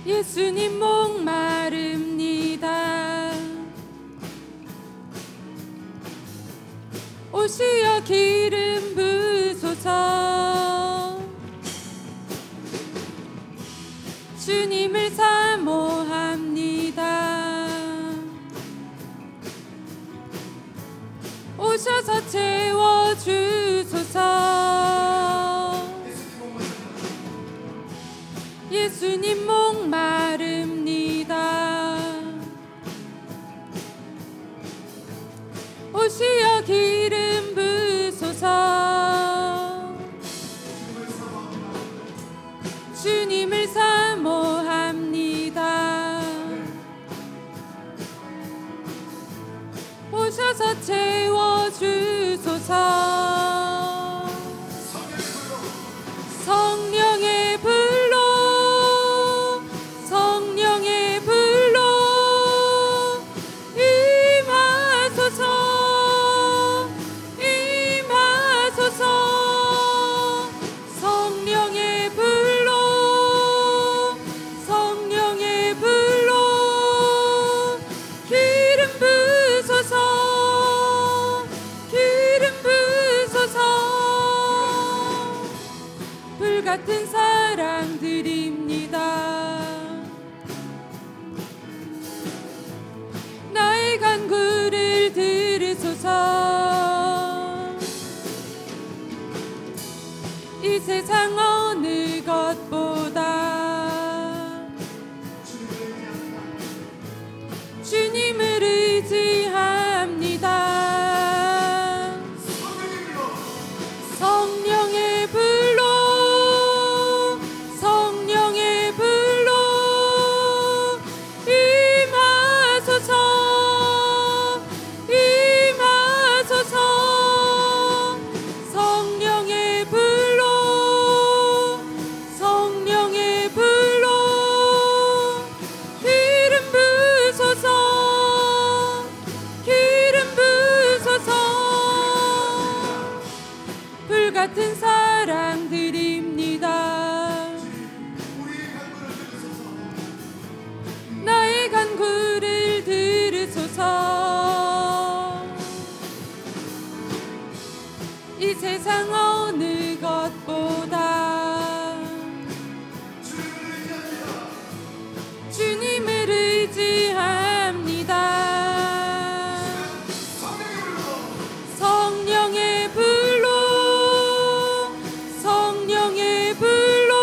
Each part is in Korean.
예수님 목마릅니다. 오시어 기름 부으소서. 주님을 사모합니다. 오셔서 채워주소서. 예수님 목마릅니다. 오시어 기름 부으소서. 주님을 사모합니다. 오셔서 채워주소서. 성령의 불로 성령의 불로 임하소서. 임하소서. 성령의 불로 성령의 불로 기름 부으소서. 기름 부으소서. 불같은 사랑 드립니다. 나의 간구를 들으소서. 이 세상 어느 것보다 주님을 의지합니다. 성령의 불로 성령의 불로 임하소서. 임하소서. 성령의 불로 성령의 불로 기름 부으소서. 기름 부으소서. 불같은 사랑 드립니다. 나의 간구를 들으소서. 이 세상 어느 것보다 주님을 의지합니다. 성령의 불로 성령의 불로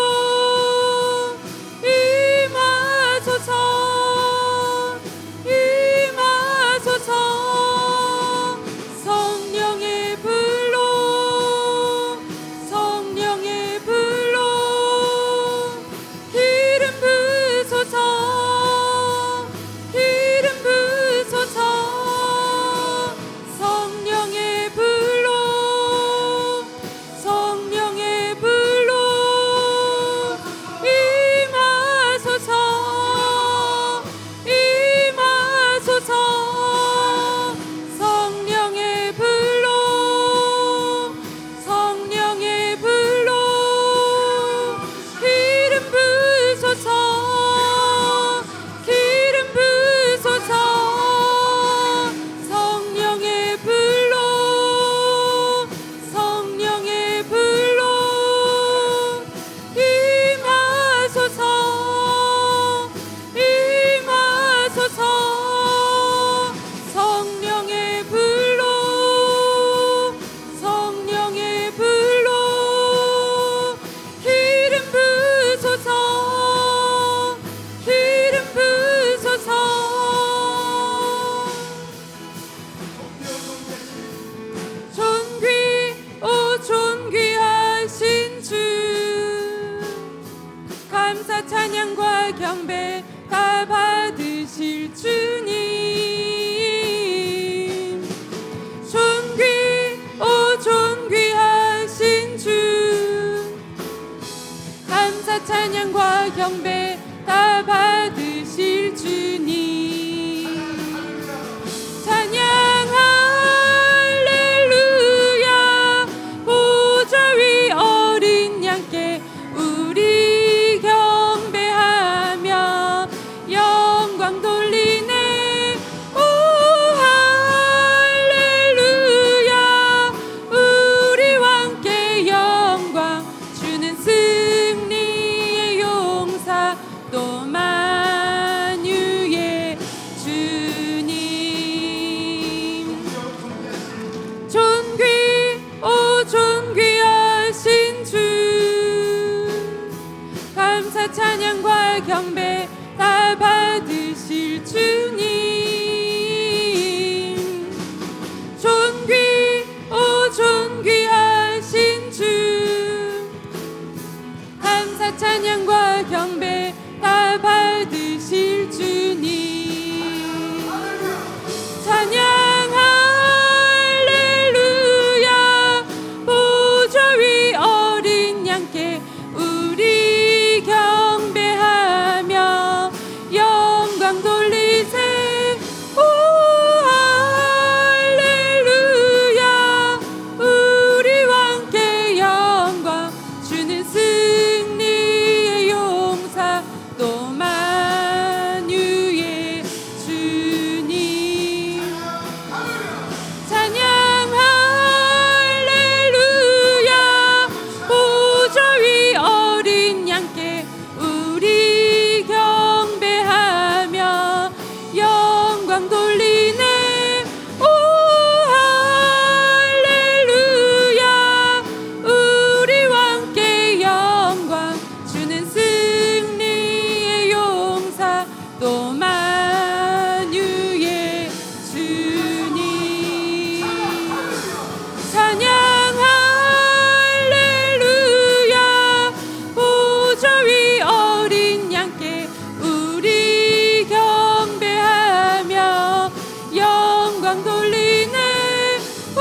임하소서. 임하소서. 성령의 불로 성령의 불로 기름 부으소서. 기름 부으소서. 성령의 불로 성령의 불로 임하소서. 임하소서. 성령의 불로 성령의 불로 기름 부으소서. 기름 부으소서. 성령의 불로 성령의 불로 임하소서. 임하소서. 성령의 불로 성령의 불로 기름 부으소서. 기름 부으소서. 존귀 오 존귀하신 주 감사 찬양과 경배 다 받으실 주님. 존귀 오 존귀하신 주 감사 찬양과 경배 다 받으실 주님. 찬양 할렐루야. 보좌 위 어린 양께 우리 경배하며 경배 다 받으실 주님, 존귀하신 주, 감사 찬양과 경배 다 받으실 주님, 찬양 할렐루야. 보좌 위 어린 양께 우리 경배하며 영광 돌리세. 오 할렐루야. 우리 왕께 영광 주는 승리의 용사 또 만유의 주님, 찬양 할렐루야. 보좌 위 어린 양께 우리 경배하며 영광 돌리네. 오 할렐루야. 우리 왕께 영광 주는 승리의 용사 또 만유의 주님, 찬양 할렐루야. 보좌 위 어린 양께 우리 경배하며 영광 돌리네. 오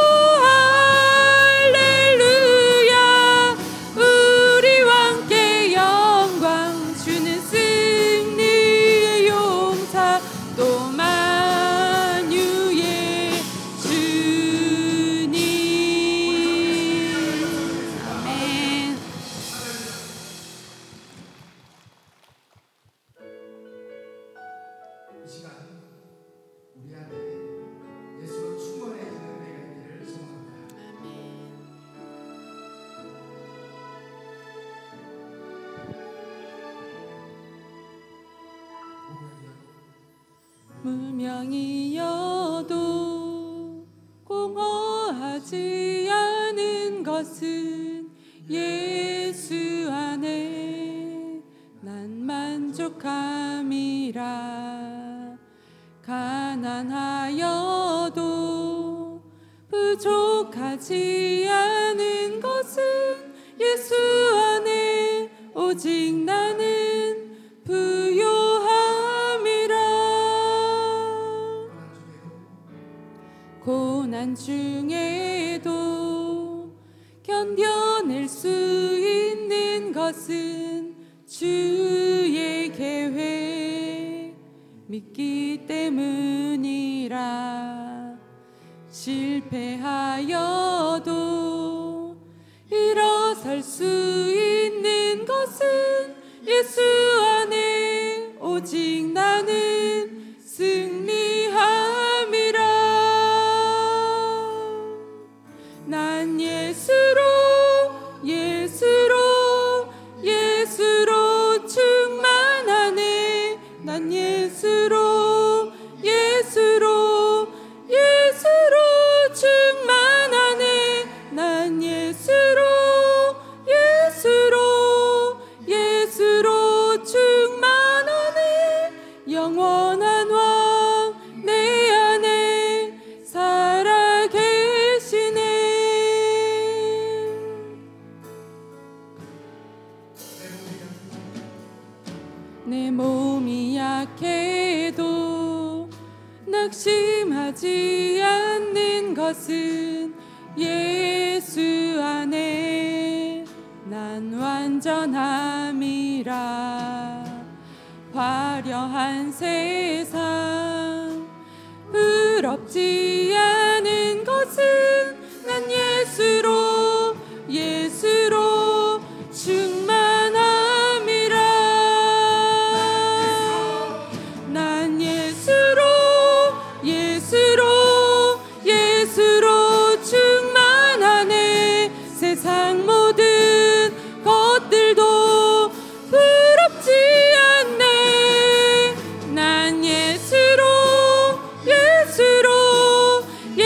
할렐루야. 우리 왕께 영광 주는 승리의 용사 또 만유의 주님. 아멘. 이 시간 우리 안에 예수로 충만해지는 은혜가 있기를 소망합니다. 무명이어도 공허하지 않은 것은 예수 안에 난 만족함이라. 가난하여도 부족하지 않은 것은 예수 안에 오직 나는 부요함이라. 고난 중에도 견뎌낼 수 있는 것은 주의 계획 믿기 때문이라. 실패하여도 일어설 수 있는 것은 예수 안에 오직 나는 승리함이라. 난 예수로 충만하네. 난 예수로 충만하네. 난 예수로 충만하네. 영원한 왕 내 안에 살아계시네. 내 몸이 약해도 낙심하지 않는 것은 예수 안에 난 완전함이라. 화려한 세상 부럽지 않은 것은 난 예수로 충만함이라. 난 예수로 충만하네. 세상 모든 것들도 부럽지 않네. 난 예수로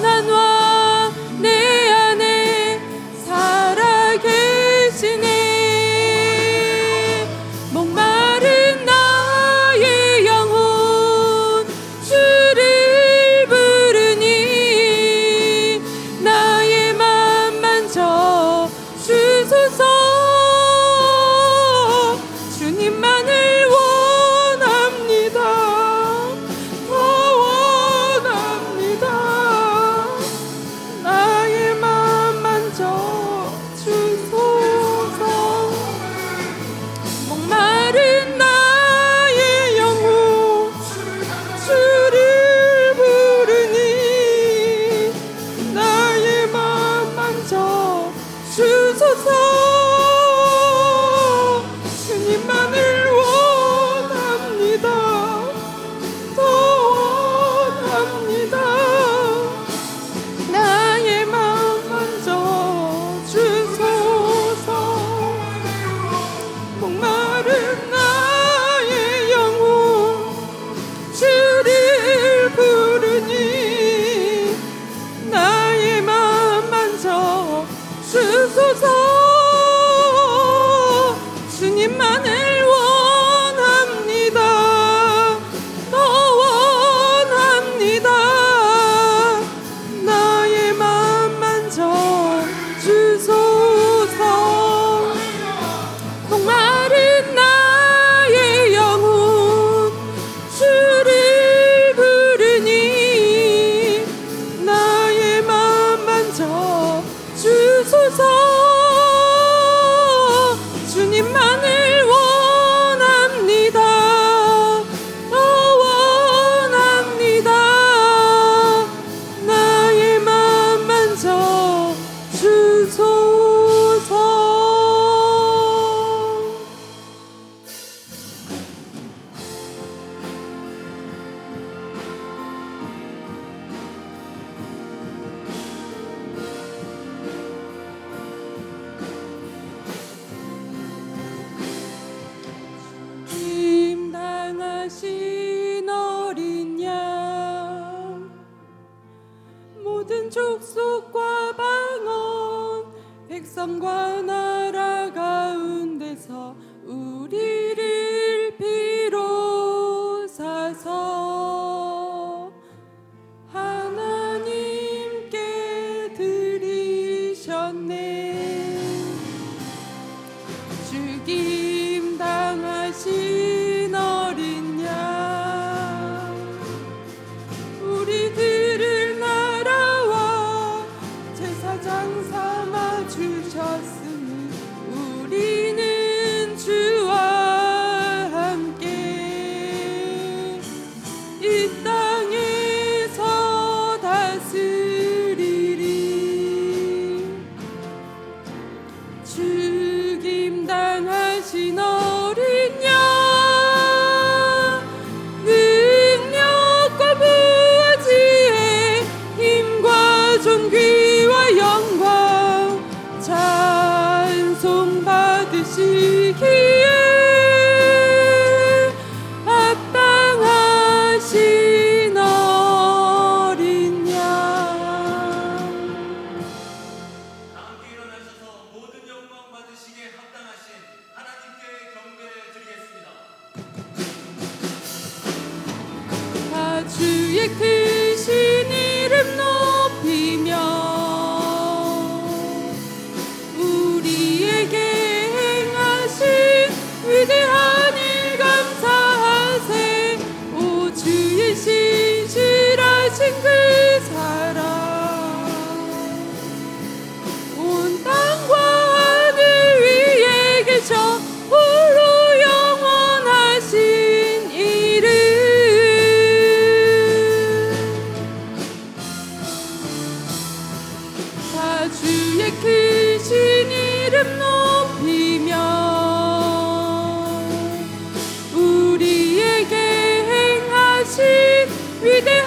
산와 내 안에 살아계시네. 목마른 나의 영혼 주를 부르니 나의 맘 만져 주소서. 주님만을 원합니다. 더 원합니다. 나의 맘 만져 주소서. 목마른 나의 영혼 주를 부르니 나의 맘 만져 주소서. 주님만을 원합니다. 더 원합니다. 나의 맘 만져 주소서. 목마른 나의 영혼 주를 부르니 나의 맘 만져 주소서. 주님만을 원합니다. 더 원합니다. 나의 맘 만져 주소서. 목마른 나의 영혼 주를 부르니 나의 맘 만져 주소서. 주님만을 원합니다. 더 원합니다. 나의 맘 만져 주소서. 임당하신 어린 양 모든 족속과 방언 백성과 나라 가운데서 우리를 비로사서 하나님께 드리셨네. 죽임 당하신 어린 양 우리들을 나라와 제사장 삼아 주셨으니 우리는 주와 함께 이 땅에서 다스리리. 죽임 당하신 어린 양 능력과 부와 지혜 힘과 존귀와 영광 찬송 받으시기에 합당하신 어린 양. 함께 일어나셔서 모든 영광 받으시기에 합당하신 하나님께 경배를 드리겠습니다. 다 주의 크신 이름 높이며 우리에게 행하신 위대한 일 감사하세. 오 주의 신실하신 그 사랑 온 땅과 하늘 위에 계셔 홀로 영원하신 이름. 다 주의 크신 이름 높이며 우리에게 행하신 위대한